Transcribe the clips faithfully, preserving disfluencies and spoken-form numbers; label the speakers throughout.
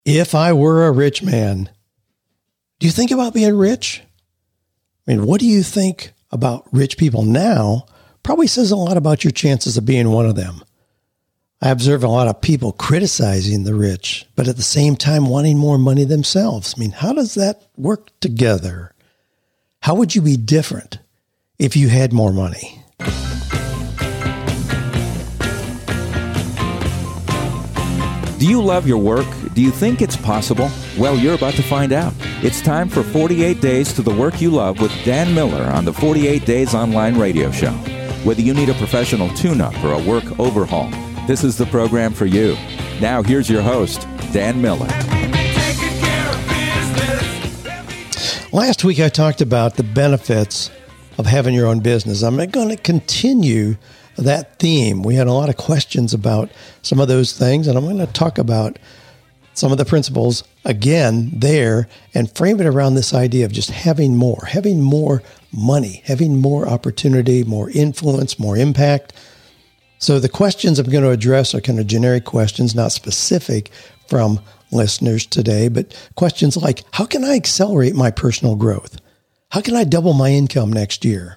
Speaker 1: If I were a rich man, do you think about being rich? I mean, what do you think about rich people now? Probably says a lot about your chances of being one of them. I observe a lot of people criticizing the rich, but at the same time wanting more money themselves. I mean, how does that work together? How would you be different if you had more money?
Speaker 2: Do you love your work? Do you think it's possible? Well, you're about to find out. It's time for forty-eight Days to the Work You Love with Dan Miller on the forty-eight Days Online Radio Show. Whether you need a professional tune-up or a work overhaul, this is the program for you. Now, here's your host, Dan Miller.
Speaker 1: Last week, I talked about the benefits of having your own business. I'm going to continue that theme. We had a lot of questions about some of those things, and I'm going to talk about some of the principles again there and frame it around this idea of just having more, having more money, having more opportunity, more influence, more impact. So the questions I'm going to address are kind of generic questions, not specific from listeners today, but questions like, how can I accelerate my personal growth? How can I double my income next year?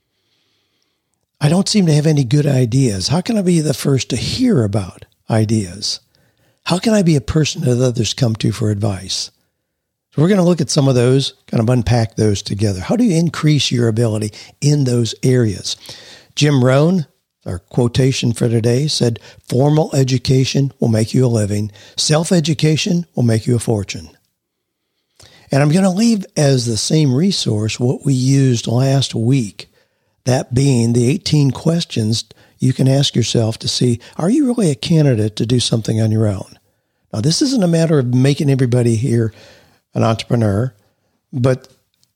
Speaker 1: I don't seem to have any good ideas. How can I be the first to hear about ideas? How can I be a person that others come to for advice? So we're going to look at some of those, kind of unpack those together. How do you increase your ability in those areas? Jim Rohn, our quotation for today, said, formal education will make you a living. Self-education will make you a fortune. And I'm going to leave as the same resource what we used last week. That being the eighteen questions you can ask yourself to see, are you really a candidate to do something on your own? Now, this isn't a matter of making everybody here an entrepreneur, but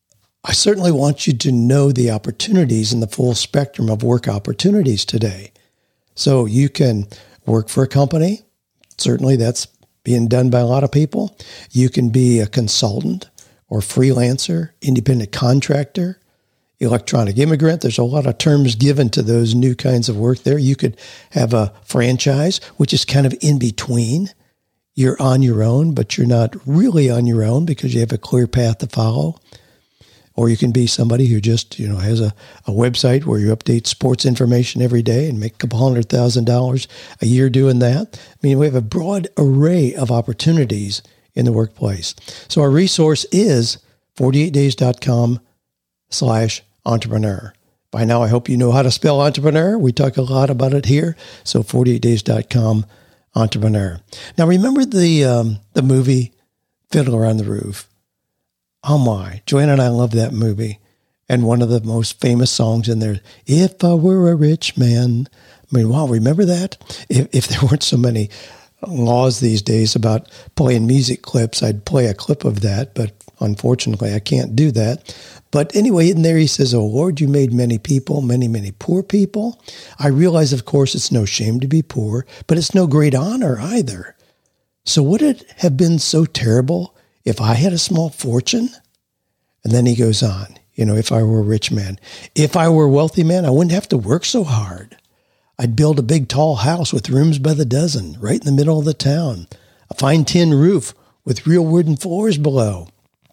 Speaker 1: I certainly want you to know the opportunities in the full spectrum of work opportunities today. So you can work for a company. Certainly that's being done by a lot of people. You can be a consultant or freelancer, independent contractor, electronic immigrant. There's a lot of terms given to those new kinds of work there. You could have a franchise, which is kind of in between. You're on your own, but you're not really on your own because you have a clear path to follow. Or you can be somebody who just, you know, has a, a website where you update sports information every day and make a couple hundred thousand dollars a year doing that. I mean, we have a broad array of opportunities in the workplace. So our resource is forty-eight days dot com slash entrepreneur. By now, I hope you know how to spell entrepreneur. We talk a lot about it here. So forty-eight days dot com entrepreneur. Now, remember the um, the movie Fiddler on the Roof? Oh my, Joanna and I love that movie. And one of the most famous songs in there, If I Were a Rich Man. I mean, wow, remember that? If, if there weren't so many laws these days about playing music clips, I'd play a clip of that, but unfortunately, I can't do that. But anyway, in there he says, oh, Lord, you made many people, many, many poor people. I realize, of course, it's no shame to be poor, but it's no great honor either. So would it have been so terrible if I had a small fortune? And then he goes on, you know, if I were a rich man, if I were a wealthy man, I wouldn't have to work so hard. I'd build a big, tall house with rooms by the dozen, right in the middle of the town, a fine tin roof with real wooden floors below.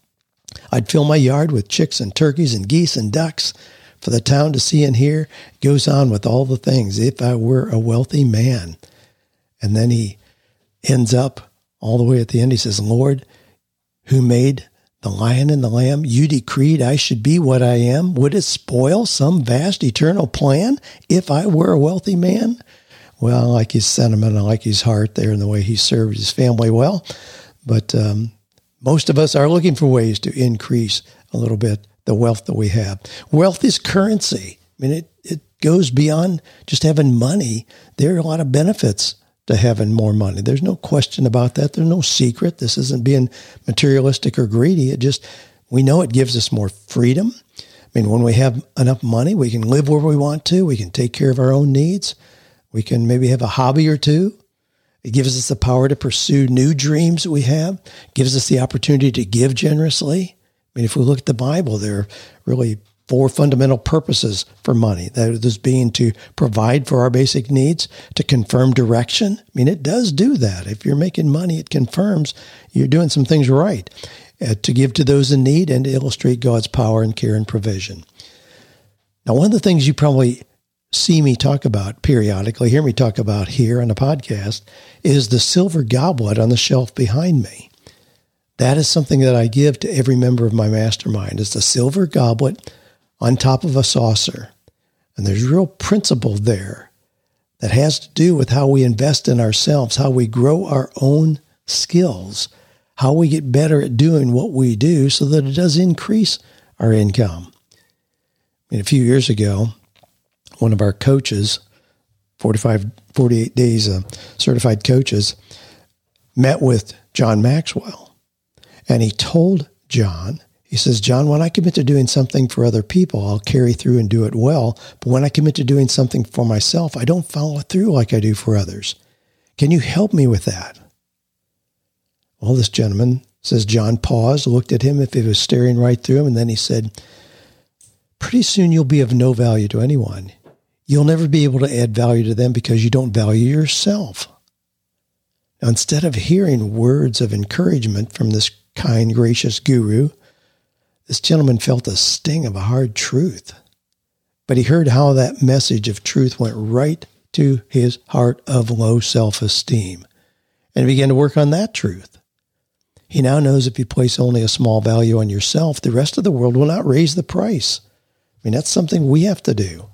Speaker 1: I'd fill my yard with chicks and turkeys and geese and ducks for the town to see and hear. It goes on with all the things, if I were a wealthy man. And then he ends up all the way at the end. He says, Lord, who made the lion and the lamb, you decreed I should be what I am. Would it spoil some vast eternal plan if I were a wealthy man? Well, I like his sentiment. I like his heart there and the way he served his family well. But um, most of us are looking for ways to increase a little bit the wealth that we have. Wealth is currency. I mean, it, it goes beyond just having money. There are a lot of benefits to having more money. There's no question about that. There's no secret. This isn't being materialistic or greedy. It just, we know it gives us more freedom. I mean, when we have enough money, we can live where we want to. We can take care of our own needs. We can maybe have a hobby or two. It gives us the power to pursue new dreams that we have. It gives us the opportunity to give generously. I mean, if we look at the Bible, there are really four fundamental purposes for money. That is being to provide for our basic needs, to confirm direction. I mean, it does do that. If you're making money, it confirms you're doing some things right. Uh, to give to those in need and to illustrate God's power and care and provision. Now, one of the things you probably see me talk about periodically, hear me talk about here on the podcast, is the silver goblet on the shelf behind me. That is something that I give to every member of my mastermind. It's the silver goblet on top of a saucer. And there's real principle there that has to do with how we invest in ourselves, how we grow our own skills, how we get better at doing what we do so that it does increase our income. I mean, a few years ago, one of our coaches, forty-five, forty-eight days uh, certified coaches, met with John Maxwell. And he told John, he says, John, when I commit to doing something for other people, I'll carry through and do it well. But when I commit to doing something for myself, I don't follow through like I do for others. Can you help me with that? Well, this gentleman, says John, paused, looked at him if he was staring right through him, and then he said, pretty soon you'll be of no value to anyone. You'll never be able to add value to them because you don't value yourself. Now, instead of hearing words of encouragement from this kind, gracious guru, this gentleman felt a sting of a hard truth. But he heard how that message of truth went right to his heart of low self-esteem, and he began to work on that truth. He now knows if you place only a small value on yourself, the rest of the world will not raise the price. I mean, that's something we have to do.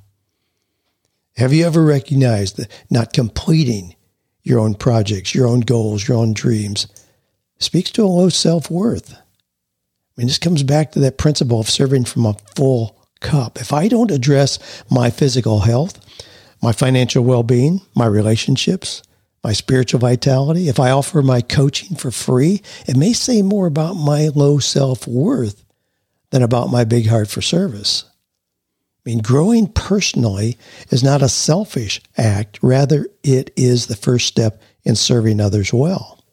Speaker 1: Have you ever recognized that not completing your own projects, your own goals, your own dreams speaks to a low self-worth? I mean, this comes back to that principle of serving from a full cup. If I don't address my physical health, my financial well-being, my relationships, my spiritual vitality, if I offer my coaching for free, it may say more about my low self-worth than about my big heart for service. I mean, growing personally is not a selfish act. Rather, it is the first step in serving others well.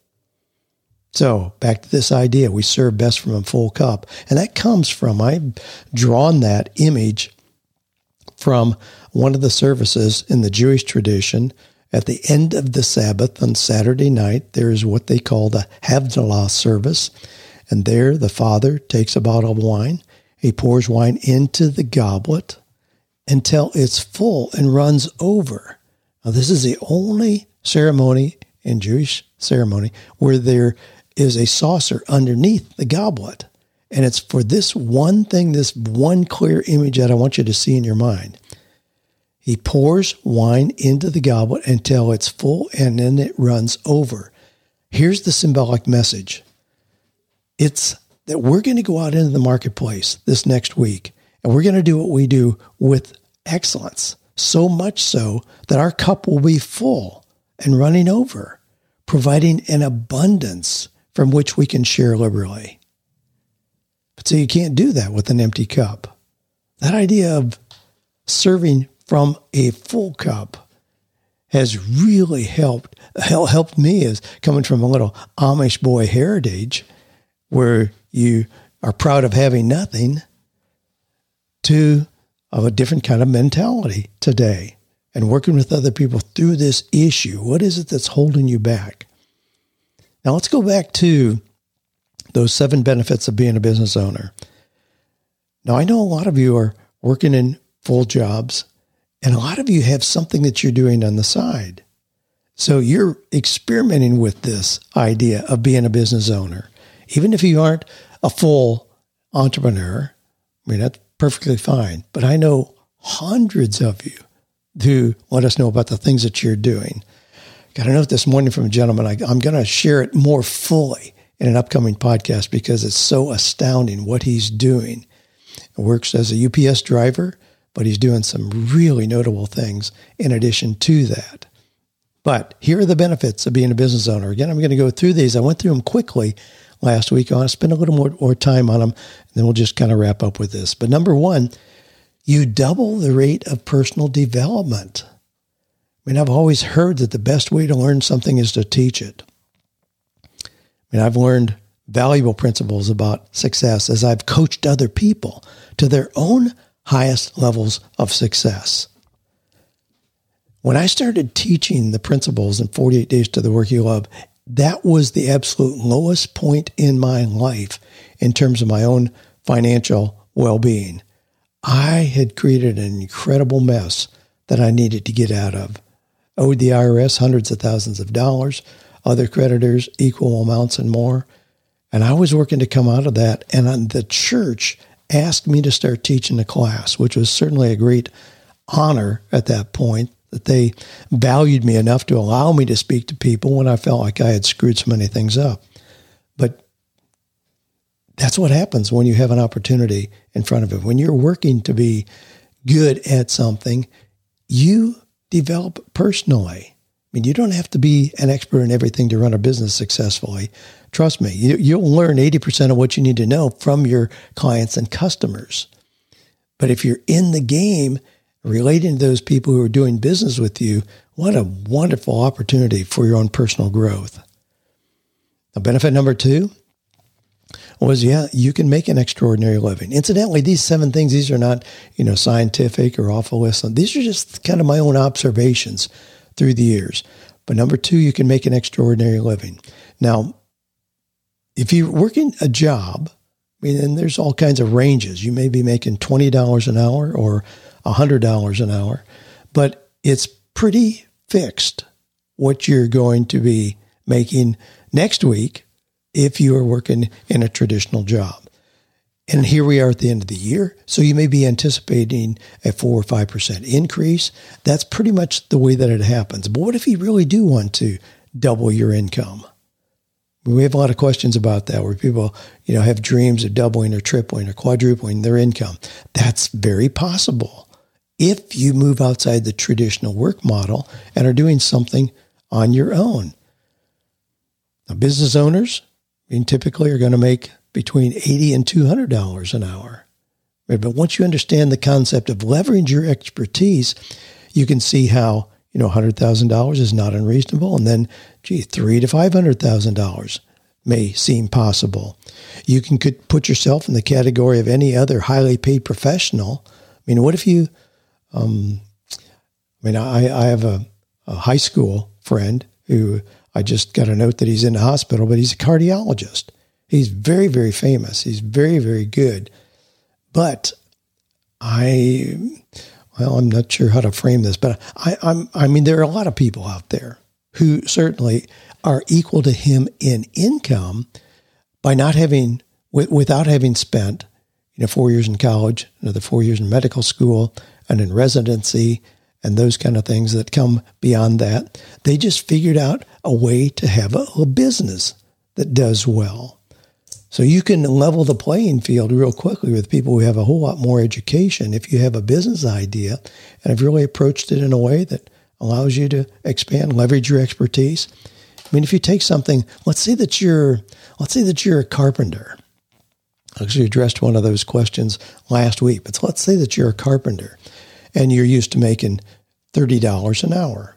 Speaker 1: So back to this idea, we serve best from a full cup. And that comes from, I've drawn that image from one of the services in the Jewish tradition. At the end of the Sabbath on Saturday night, there is what they call the Havdalah service. And there the father takes a bottle of wine. He pours wine into the goblet until it's full and runs over. Now, this is the only ceremony in Jewish ceremony where there is a saucer underneath the goblet. And it's for this one thing, this one clear image that I want you to see in your mind. He pours wine into the goblet until it's full, and then it runs over. Here's the symbolic message. It's that we're going to go out into the marketplace this next week, and we're going to do what we do with excellence, so much so that our cup will be full and running over, providing an abundance from which we can share liberally. But so you can't do that with an empty cup. That idea of serving from a full cup has really helped helped me as coming from a little Amish boy heritage where you are proud of having nothing to of a different kind of mentality today and working with other people through this issue. What is it that's holding you back? Now let's go back to those seven benefits of being a business owner. Now I know a lot of you are working in full jobs, and a lot of you have something that you're doing on the side. So you're experimenting with this idea of being a business owner. Even if you aren't a full entrepreneur, I mean, that's perfectly fine. But I know hundreds of you who let us know about the things that you're doing. Got a note this morning from a gentleman. I, I'm going to share it more fully in an upcoming podcast because it's so astounding what he's doing. He works as a U P S driver, but he's doing some really notable things in addition to that. But here are the benefits of being a business owner. Again, I'm going to go through these. I went through them quickly last week. I want to spend a little more, more time on them, and then we'll just kind of wrap up with this. But number one, you double the rate of personal development. I mean, I've always heard that the best way to learn something is to teach it. I mean, I've learned valuable principles about success as I've coached other people to their own highest levels of success. When I started teaching the principles in forty-eight Days to the Work You Love, that was the absolute lowest point in my life in terms of my own financial well-being. I had created an incredible mess that I needed to get out of. Owed the I R S hundreds of thousands of dollars, other creditors equal amounts and more. And I was working to come out of that. And the church asked me to start teaching the class, which was certainly a great honor at that point, that they valued me enough to allow me to speak to people when I felt like I had screwed so many things up. But that's what happens when you have an opportunity in front of it. When you're working to be good at something, you develop personally. I mean, you don't have to be an expert in everything to run a business successfully. Trust me, you, you'll learn eighty percent of what you need to know from your clients and customers. But if you're in the game, relating to those people who are doing business with you, what a wonderful opportunity for your own personal growth. Now, benefit number two was, yeah, you can make an extraordinary living. Incidentally, these seven things, these are not, you know, scientific or off a list. These are just kind of my own observations through the years. But number two, you can make an extraordinary living. Now, if you're working a job, I mean, and there's all kinds of ranges. You may be making twenty dollars an hour or one hundred dollars an hour, but it's pretty fixed what you're going to be making next week if you are working in a traditional job. And here we are at the end of the year, so you may be anticipating a four or five percent increase. That's pretty much the way that it happens. But what if you really do want to double your income? We have a lot of questions about that, where people, you know, have dreams of doubling or tripling or quadrupling their income. That's very possible if you move outside the traditional work model and are doing something on your own. Now, business owners, I mean, typically are going to make between eighty and two hundred dollars an hour. But once you understand the concept of leveraging your expertise, you can see how, you know, one hundred thousand dollars is not unreasonable. And then, gee, three to five hundred thousand dollars may seem possible. You can could put yourself in the category of any other highly paid professional. I mean, what if you, um, I mean, I, I have a, a high school friend who I just got a note that he's in the hospital, but he's a cardiologist. He's very, very famous. He's very, very good. But I, well, I'm not sure how to frame this, but I, I'm, I mean, there are a lot of people out there who certainly are equal to him in income by not having, w- without having spent, you know, four years in college, another four years in medical school, and in residency, and those kind of things that come beyond that. They just figured out a way to have a, a business that does well. So you can level the playing field real quickly with people who have a whole lot more education if you have a business idea and have really approached it in a way that allows you to expand, leverage your expertise. I mean, if you take something, let's say that you're, let's say that you're a carpenter. I actually addressed one of those questions last week, but let's say that you're a carpenter and you're used to making thirty dollars an hour.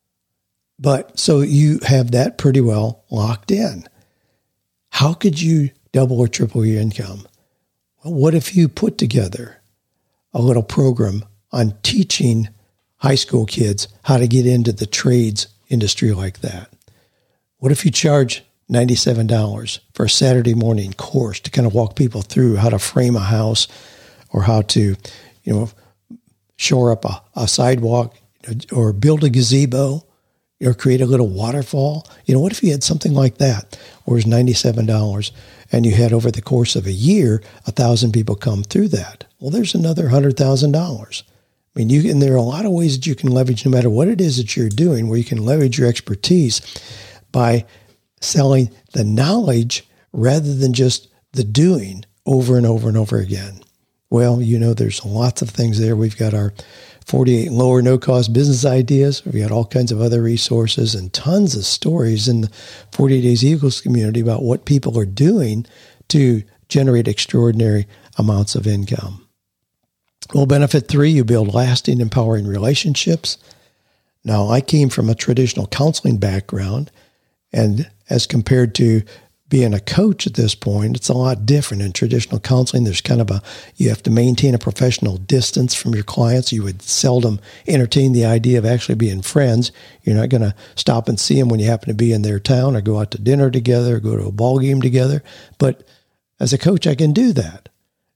Speaker 1: But so you have that pretty well locked in. How could you double or triple your income? Well, what if you put together a little program on teaching high school kids how to get into the trades industry like that? What if you charge ninety-seven dollars for a Saturday morning course to kind of walk people through how to frame a house or how to, you know, shore up a, a sidewalk or build a gazebo or create a little waterfall? You know, what if you had something like that, where it's ninety-seven dollars and you had over the course of a year, a thousand people come through that? Well, there's another one hundred thousand dollars. I mean, you and there are a lot of ways that you can leverage, no matter what it is that you're doing, where you can leverage your expertise by selling the knowledge rather than just the doing over and over and over again. Well, you know, there's lots of things there. We've got our forty-eight lower no-cost business ideas. We've got all kinds of other resources and tons of stories in the forty-eight Days Eagles community about what people are doing to generate extraordinary amounts of income. Well, benefit three, you build lasting, empowering relationships. Now, I came from a traditional counseling background, and as compared to being a coach at this point, it's a lot different. In traditional counseling, there's kind of a, you have to maintain a professional distance from your clients. You would seldom entertain the idea of actually being friends. You're not going to stop and see them when you happen to be in their town or go out to dinner together or go to a ball game together. But as a coach, I can do that.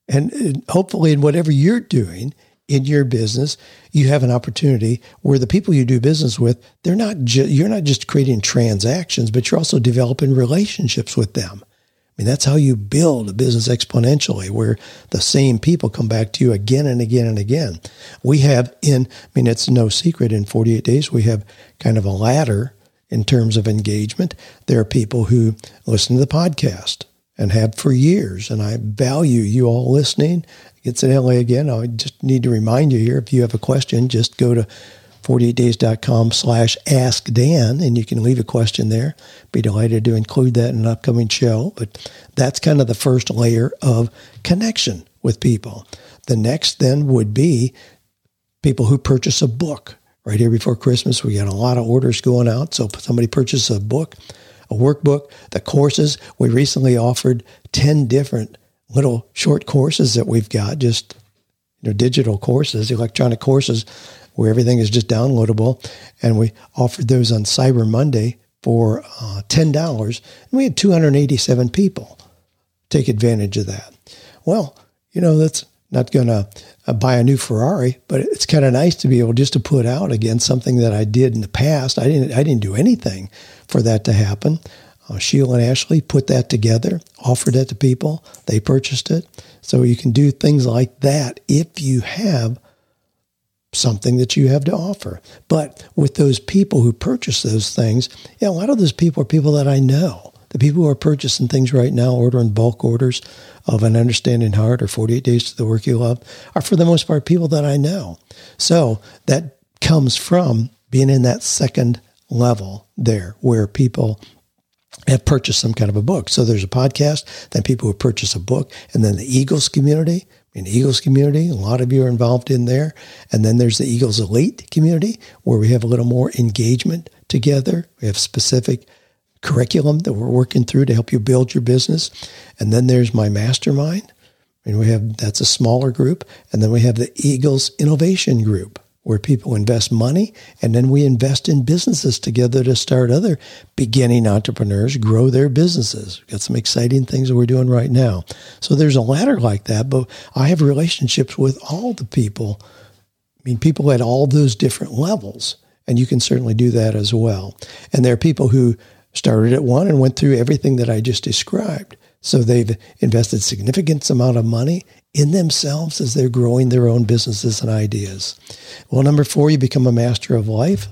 Speaker 1: And hopefully in whatever you're doing in your business, you have an opportunity where the people you do business with, they're not ju- you're not just creating transactions, but you're also developing relationships with them. I mean, that's how you build a business exponentially, where the same people come back to you again and again and again. We have in, I mean, it's no secret, in forty-eight days, we have kind of a ladder in terms of engagement. There are people who listen to the podcast and have for years, and I value you all listening. It's in L A again. I just need to remind you here, if you have a question, just go to forty-eight days dot com slash ask Dan, and you can leave a question there. Be delighted to include that in an upcoming show. But that's kind of the first layer of connection with people. The next then would be people who purchase a book. Right here before Christmas, we got a lot of orders going out. So if somebody purchases a book, a workbook, the courses, we recently offered ten different little short courses that we've got, just you know, digital courses, electronic courses, where everything is just downloadable. And we offered those on Cyber Monday for uh, ten dollars. And we had two hundred eighty-seven people take advantage of that. Well, you know, that's not going to uh, buy a new Ferrari, but it's kind of nice to be able just to put out again something that I did in the past. I didn't, I didn't do anything for that to happen. Uh, Sheila and Ashley put that together, offered it to people. They purchased it. So you can do things like that if you have something that you have to offer. But with those people who purchase those things, yeah, a lot of those people are people that I know. The people who are purchasing things right now, ordering bulk orders of An Understanding Heart or forty-eight Days to the Work You Love, are for the most part people that I know. So that comes from being in that second level there, where people have purchased some kind of a book. So there's a podcast, then people who purchase a book, and then the Eagles community. In the Eagles community, a lot of you are involved in there. And then there's the Eagles Elite community, where we have a little more engagement together. We have specific curriculum that we're working through to help you build your business. And then there's my mastermind. And we have, that's a smaller group. And then we have the Eagles Innovation Group, where people invest money, and then we invest in businesses together to start other beginning entrepreneurs grow their businesses. We've got some exciting things that we're doing right now. So there's a ladder like that, but I have relationships with all the people. I mean, people at all those different levels, and you can certainly do that as well. And there are people who started at one and went through everything that I just described. So they've invested significant amount of money in themselves as they're growing their own businesses and ideas. Well, number four, you become a master of life.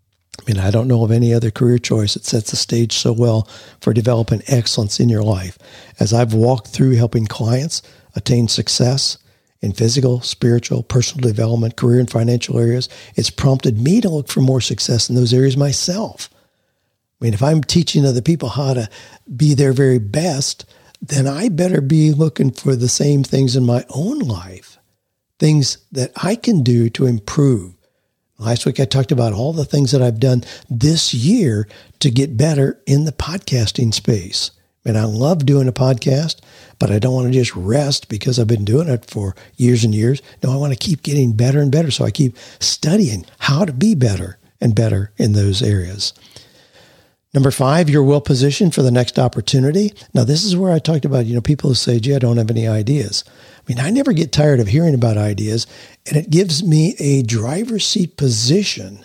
Speaker 1: I mean, I don't know of any other career choice that sets the stage so well for developing excellence in your life. As I've walked through helping clients attain success in physical, spiritual, personal development, career and financial areas, it's prompted me to look for more success in those areas myself. I mean, if I'm teaching other people how to be their very best, then I better be looking for the same things in my own life, things that I can do to improve. Last week, I talked about all the things that I've done this year to get better in the podcasting space. And I love doing a podcast, but I don't want to just rest because I've been doing it for years and years. No, I want to keep getting better and better. So I keep studying how to be better and better in those areas. Number five, you're well positioned for the next opportunity. Now, this is where I talked about, you know, people who say, gee, I don't have any ideas. I mean, I never get tired of hearing about ideas, and it gives me a driver's seat position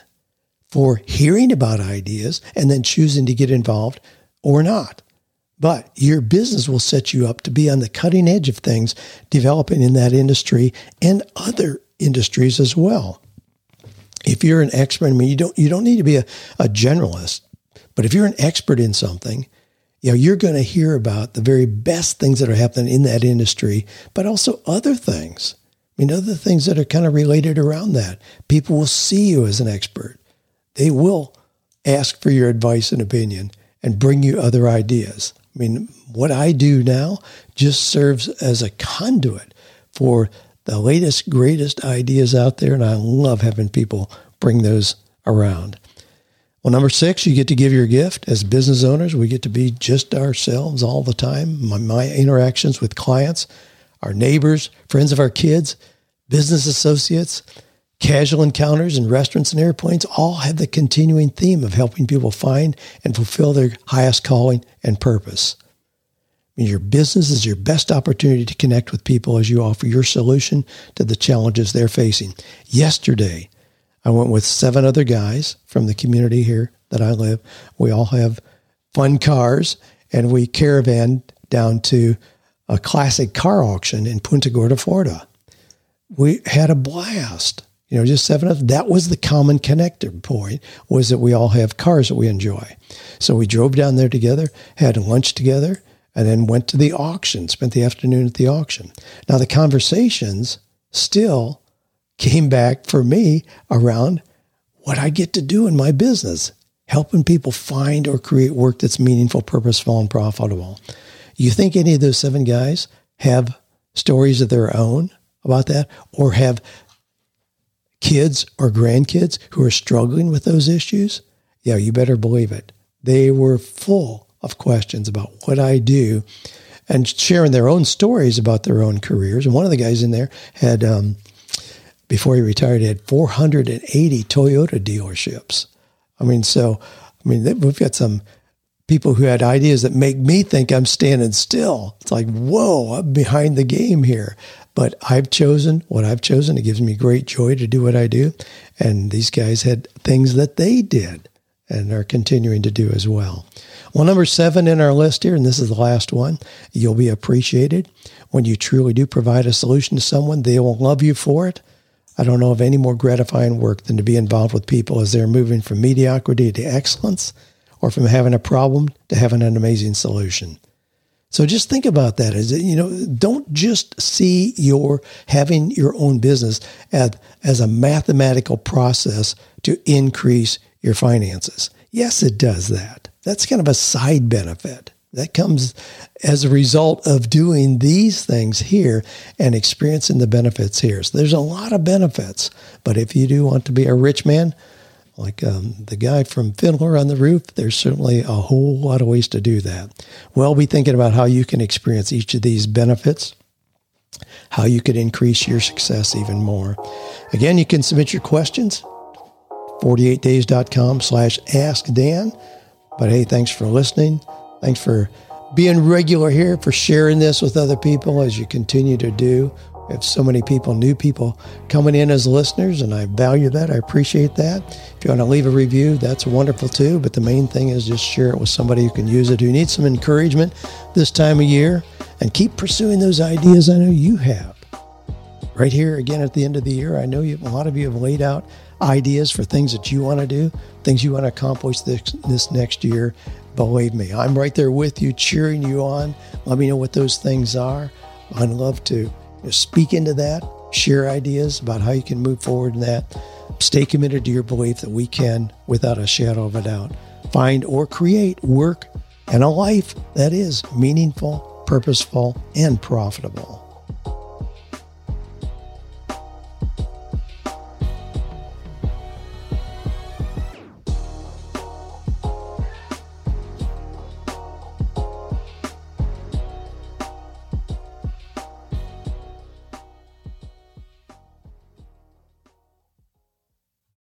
Speaker 1: for hearing about ideas and then choosing to get involved or not. But your business will set you up to be on the cutting edge of things developing in that industry and other industries as well. If you're an expert, I mean, you don't, you don't need to be a, a generalist. But if you're an expert in something, you know, you're going to hear about the very best things that are happening in that industry, but also other things. I mean, other things that are kind of related around that. People will see you as an expert. They will ask for your advice and opinion and bring you other ideas. I mean, what I do now just serves as a conduit for the latest, greatest ideas out there, and I love having people bring those around. Well, number six, you get to give your gift. As business owners, we get to be just ourselves all the time. My, my interactions with clients, our neighbors, friends of our kids, business associates, casual encounters in restaurants and airplanes all have the continuing theme of helping people find and fulfill their highest calling and purpose. I mean, your business is your best opportunity to connect with people as you offer your solution to the challenges they're facing. Yesterday, I went with seven other guys from the community here that I live. We all have fun cars, and we caravaned down to a classic car auction in Punta Gorda, Florida. We had a blast. You know, just seven of them. That was the common connector point, was that we all have cars that we enjoy. So we drove down there together, had lunch together, and then went to the auction, spent the afternoon at the auction. Now, the conversations still came back for me around what I get to do in my business, helping people find or create work that's meaningful, purposeful, and profitable. You think any of those seven guys have stories of their own about that, or have kids or grandkids who are struggling with those issues? Yeah, you better believe it. They were full of questions about what I do and sharing their own stories about their own careers. And one of the guys in there had, um, before he retired, he had four hundred eighty Toyota dealerships. I mean, so, I mean, we've got some people who had ideas that make me think I'm standing still. It's like, whoa, I'm behind the game here. But I've chosen what I've chosen. It gives me great joy to do what I do. And these guys had things that they did and are continuing to do as well. Well, number seven in our list here, and this is the last one, you'll be appreciated. When you truly do provide a solution to someone, they will love you for it. I don't know of any more gratifying work than to be involved with people as they're moving from mediocrity to excellence, or from having a problem to having an amazing solution. So just think about that. Is you know, don't just see your having your own business as, as a mathematical process to increase your finances. Yes, it does that. That's kind of a side benefit. That comes as a result of doing these things here and experiencing the benefits here. So there's a lot of benefits. But if you do want to be a rich man, like um, the guy from Fiddler on the Roof, there's certainly a whole lot of ways to do that. Well, be thinking about how you can experience each of these benefits, how you could increase your success even more. Again, you can submit your questions, forty-eight days dot com slash ask Dan. But hey, thanks for listening. Thanks for being regular here, for sharing this with other people as you continue to do. We have so many people, new people coming in as listeners, and I value that. I appreciate that. If you want to leave a review, that's wonderful too. But the main thing is just share it with somebody who can use it, who needs some encouragement this time of year, and keep pursuing those ideas I know you have. Right here, again, at the end of the year, I know you, a lot of you have laid out ideas for things that you want to do, things you want to accomplish this, this next year. Believe me, I'm right there with you, cheering you on. Let me know what those things are. I'd love to you know, speak into that, share ideas about how you can move forward in that. Stay committed to your belief that we can, without a shadow of a doubt, find or create work and a life that is meaningful, purposeful, and profitable.